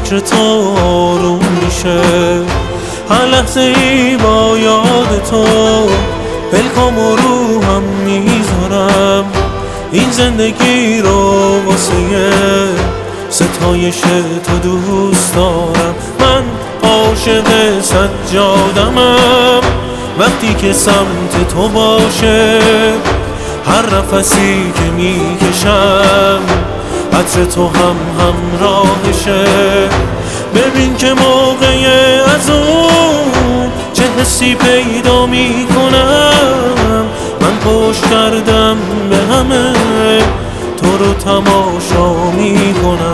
فکر تو آروم میشه. هر لحظه ای با یاد تو پلکام و روحم میذارم. این زندگی رو واسه ستایش تو دوست دارم. من عاشق سجادمم وقتی که سمت تو باشه. هر نفسی که میکشم عطر تو هم همراهشه. ببین که موقع از اون چه حسی پیدا میکنم. من پشت کردم به همه تو رو تماشا میکنم.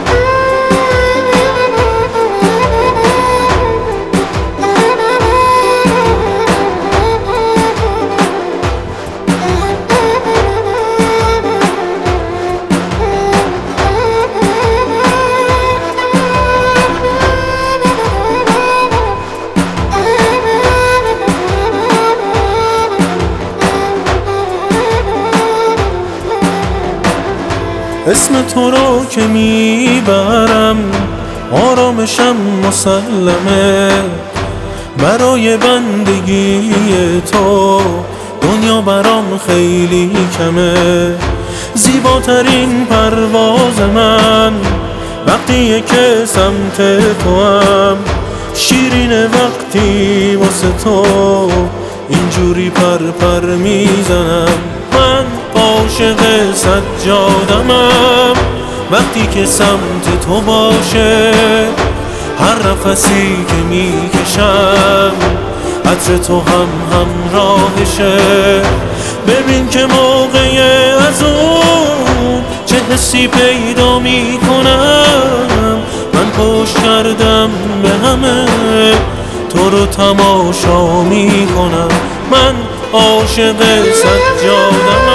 اسم تو رو که میبرم آرامشم مسلمه. برای بندگی تو دنیا برام خیلی کمه. زیباترین پرواز من وقتیه که سمت تو هم. شیرینه وقتی واسه تو اینجوری پر میزنم. من عاشق سجادمم وقتی که سمت تو باشه. هر نفسی که میکشم عطر تو هم همراهشه. ببین که موقع از اون چه حسی پیدا میکنم. من پشت کردم به همه تو رو تماشا میکنم. من عاشق سجادمم